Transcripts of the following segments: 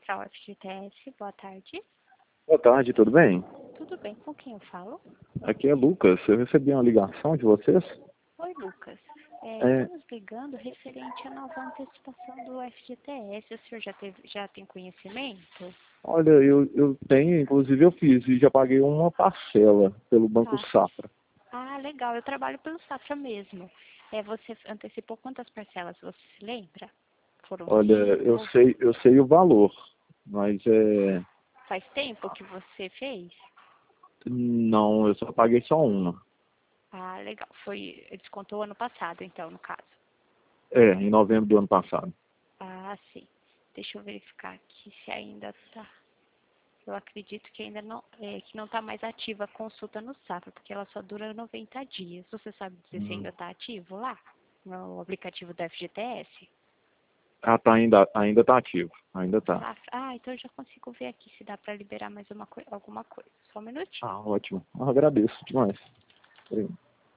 Central FGTS, boa tarde. Boa tarde, tudo bem? Tudo bem, com quem eu falo? Aqui é Lucas, eu recebi uma ligação de vocês. Oi, Lucas. É. Estamos ligando referente à nova antecipação do FGTS. O senhor já tem conhecimento? Olha, eu tenho, inclusive eu fiz e já paguei uma parcela pelo Banco Tá. Safra. Ah, legal, eu trabalho pelo Safra mesmo. Você antecipou quantas parcelas, você se lembra? Foram Olha, 5? eu sei o valor, mas Faz tempo que você fez? não, eu só paguei só uma. Ah, legal. Descontou ano passado, então, no caso. Em novembro do ano passado. Ah, sim. Deixa eu verificar aqui se ainda tá. Eu acredito que ainda não, que não está mais ativa a consulta no Safra, porque ela só dura 90 dias. Você sabe dizer se ainda está ativo lá, no aplicativo da FGTS? Ah, tá, ainda tá ativo, ainda tá. Safra? Ah, então eu já consigo ver aqui se dá para liberar mais alguma coisa. Só um minutinho. Ah, ótimo. Eu agradeço demais. Obrigado.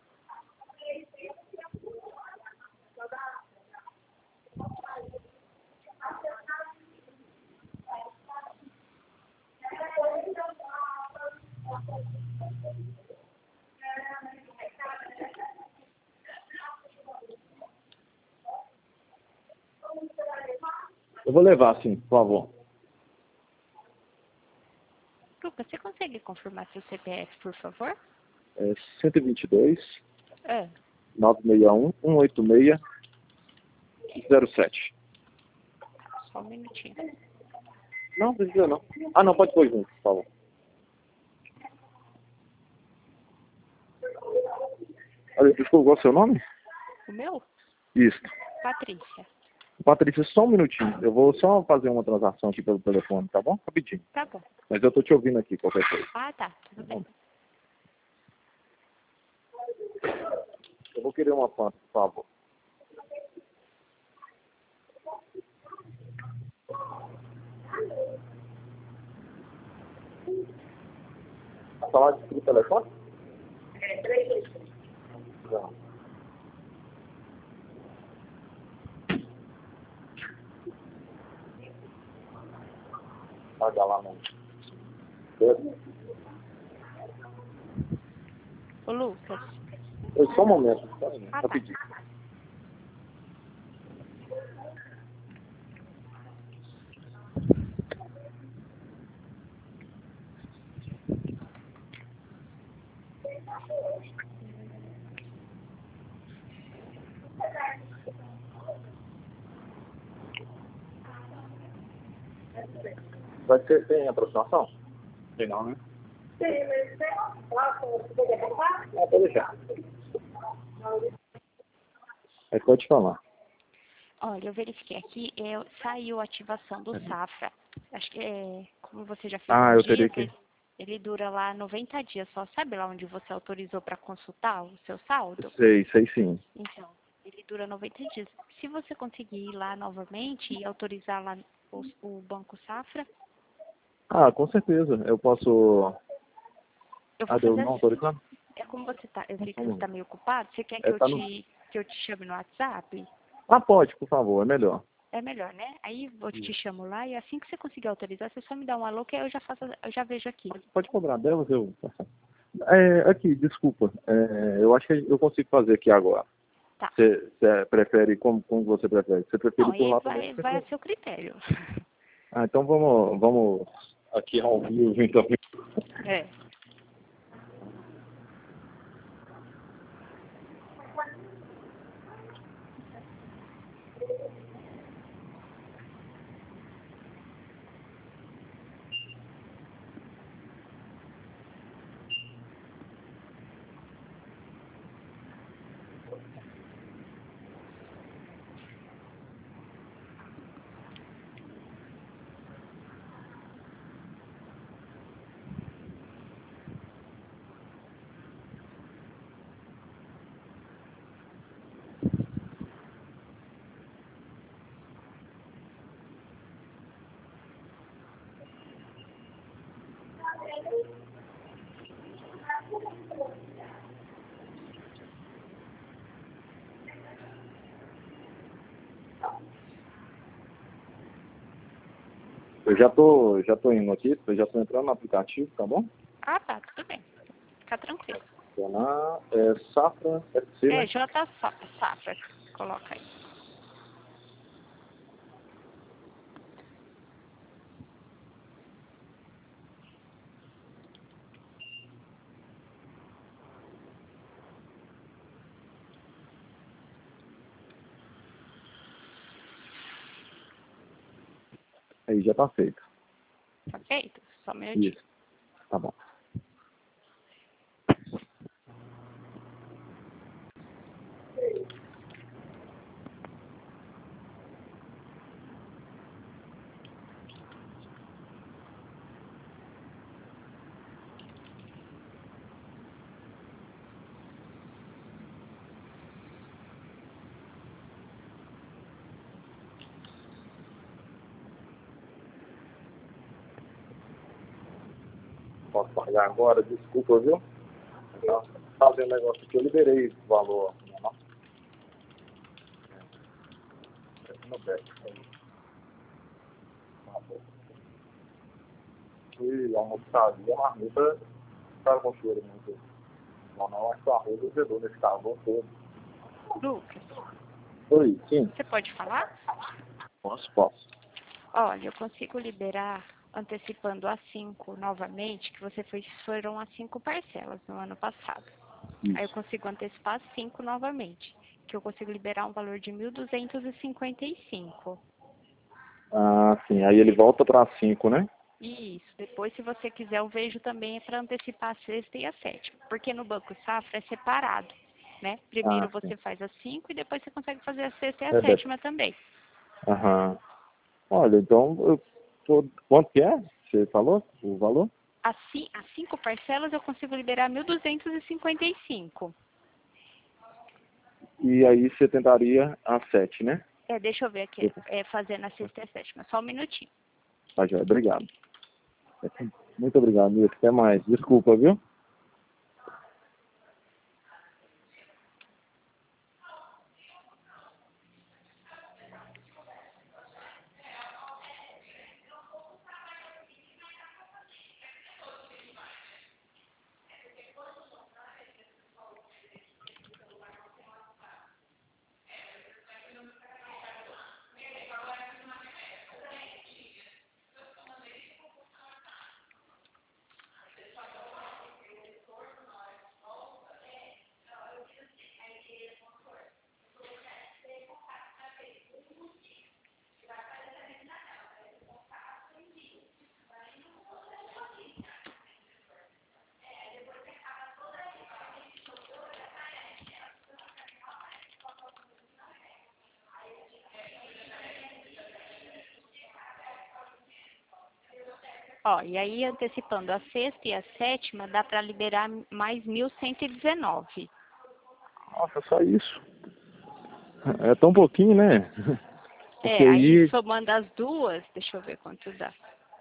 Eu vou levar, sim, por favor. Lucas, você consegue confirmar seu CPF, por favor? É 122 É. 961 186 07. Só um minutinho. Não precisa não. Ah, não, pode pôr junto, por favor. Olha, desculpa, qual é o seu nome? O meu? Isso. Patrícia. Patrícia, só um minutinho. Eu vou só fazer uma transação aqui pelo telefone, tá bom? Rapidinho. Tá bom. Mas eu tô te ouvindo aqui, qualquer coisa. Ah, tá. Tudo bem. Eu vou querer uma Fanta, por favor. Falar de telefone? Não. Paga lá, não. Ô, Lucas. Só um momento, só um momento, Ah, tá. rapidinho. Vai ser sem aproximação? Tem não, né? Ah, pode deixar. Aí pode falar. Olha, eu verifiquei aqui, saiu a ativação do Safra. Acho que, como você já fez Ah, uns eu teria dias, que... ele dura lá 90 dias só. Sabe lá onde você autorizou para consultar o seu saldo? Sei sim. Então, ele dura 90 dias. Se você conseguir ir lá novamente e autorizar lá o Banco Safra, Ah, com certeza. Eu posso... eu Ah, vou deu fazer não assim. autorizando? É como você tá, eu sei que você Vamos. está meio ocupado, você quer Tá no... que eu te chame no WhatsApp? Ah, pode, por favor, é melhor. É melhor, né? Aí eu te chamo lá e assim que você conseguir autorizar, você só me dá um alô que aí eu já vejo aqui. Pode cobrar delas, eu... Aqui, desculpa. Eu acho que eu consigo fazer aqui agora. Tá. Você prefere, como você prefere? Você prefere Não, por aí lá também? vai a seu critério. Ah, então vamos aqui ao vivo, então. É. já tô indo aqui, eu já tô entrando no aplicativo, tá bom? Ah, tá, tudo bem. Fica tranquilo. Adicionar, Safra FC, É, né? J Safra. Coloca aí. Aí já tá feito. Tá feito? Só um minutinho. Isso, tá bom. Posso pagar agora? Desculpa, viu? Tá fazendo negócio aqui, eu liberei o valor. Não. No back. Fui almoçar ali, a marmita estava com cheiro muito. Não, acho que o arroz azedou nesse calor todo. Lucas, Oi, sim. você pode falar? Posso. Olha, eu consigo liberar antecipando a 5 novamente, que foram as 5 parcelas no ano passado. Aí eu Isso. consigo antecipar as 5 novamente, que eu consigo liberar um valor de 1.255. Ah, sim. Aí ele volta para 5, né? Isso. Depois, se você quiser, eu vejo também para antecipar a sexta e a sétima. Porque no Banco Safra é separado, né? Primeiro Ah, sim. você faz as 5 e depois você consegue fazer a sexta e a É, deve. sétima também. Aham. Olha, então, quanto que é? Você falou o valor? Assim, as 5 parcelas eu consigo liberar 1.255. E aí você tentaria a 7, né? É, deixa eu ver aqui, fazendo a sexta e a sétima. Só um minutinho. Tá, joia. Obrigado. Muito obrigado, Milton. Até mais. Desculpa, viu? Ó, e aí antecipando a sexta e a sétima, dá para liberar mais 1.119. Nossa, só isso. É tão pouquinho, né? Porque É, aí aí, somando as duas, deixa eu ver quanto dá.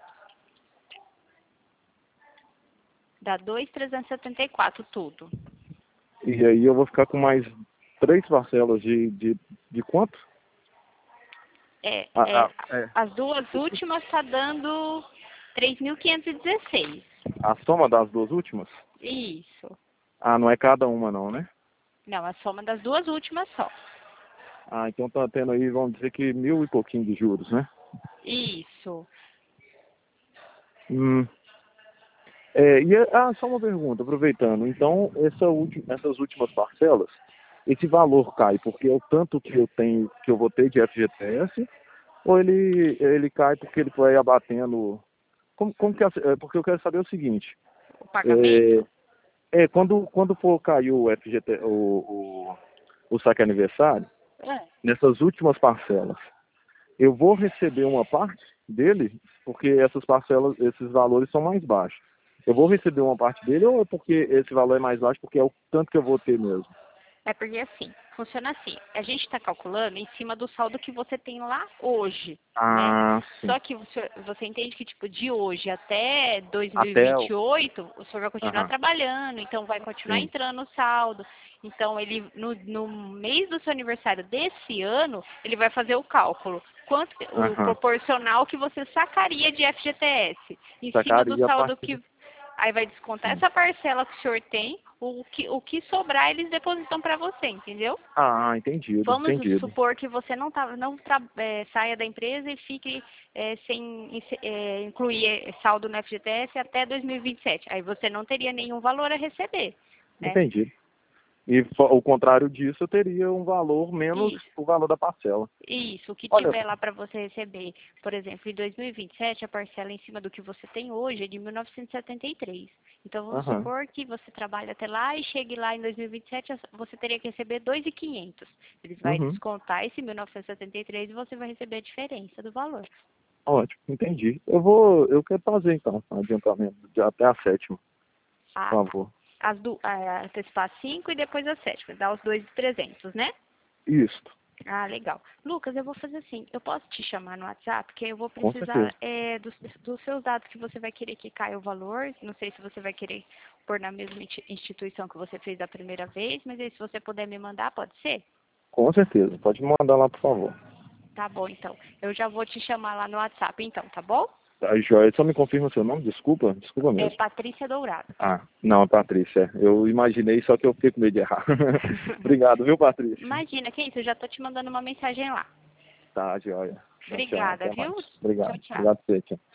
Dá 2.374 tudo. e aí eu vou ficar com mais 3 parcelas de quanto? É, Ah, é. as duas últimas tá dando 3.516. A soma das duas últimas? Isso. Ah, não é cada uma não, né? Não, a soma das duas últimas só. Ah, então tá tendo aí, vamos dizer que 1.000 e pouquinho de juros, né? Isso. Hum. Só uma pergunta, aproveitando. Então, essas últimas parcelas, esse valor cai porque é o tanto que eu tenho, que eu vou ter de FGTS, ou ele cai porque ele vai abatendo. Como que porque eu quero saber o seguinte. O pagamento? Quando for cair o FGT, o saque aniversário, É. nessas últimas parcelas, eu vou receber uma parte dele, porque essas parcelas, esses valores são mais baixos. Eu vou receber uma parte dele ou é porque esse valor é mais baixo porque é o tanto que eu vou ter mesmo? É porque assim, funciona assim. A gente está calculando em cima do saldo que você tem lá hoje, né? Ah, sim. Só que você entende que, tipo, de hoje até Até o... 2028, o senhor vai continuar Aham, trabalhando, então vai continuar sim. entrando o saldo. Então, ele, no mês do seu aniversário desse ano, ele vai fazer o cálculo. quanto, o proporcional que você sacaria de FGTS. Em cima do Sacaria a saldo partir que... Aí vai descontar essa parcela que o senhor tem, o que sobrar eles depositam para você, entendeu? Ah, entendido, Vamos entendido. supor que você saia da empresa e fique sem incluir saldo no FGTS até 2027. Aí você não teria nenhum valor a receber, né? Entendido. E o contrário disso, eu teria um valor menos Isso. o valor da parcela. Isso, o que Olha, tiver lá para você receber, por exemplo, em 2027, a parcela em cima do que você tem hoje é de 1973. Então, vamos supor que você trabalha até lá e chegue lá em 2027, você teria que receber 2.500. Eles vão descontar esse 1973 e você vai receber a diferença do valor. Ótimo, entendi. Eu quero fazer então, adiantamento até a 7ª, por favor. Antecipar 5 e depois a 7ª, dá os 2.300, né? Isso. Ah, legal. Lucas, eu vou fazer assim, eu posso te chamar no WhatsApp, porque eu vou Com precisar certeza. dos seus dados que você vai querer que caia o valor, não sei se você vai querer pôr na mesma instituição que você fez da primeira vez, mas aí se você puder me mandar, pode ser? Com certeza, pode me mandar lá, por favor. Tá bom, então. Eu já vou te chamar lá no WhatsApp, então, tá bom? Tá, joia. Só me confirma seu nome, desculpa É mesmo. Patrícia Dourado. Ah, não, Patrícia. Eu imaginei, só que eu fiquei com medo de errar. Obrigado, viu, Patrícia? Imagina, que isso, eu já tô te mandando uma mensagem lá. Tá, joia. Tchau, Obrigada, até mais. viu? Obrigado. Tchau, tchau. Obrigado por você, tchau.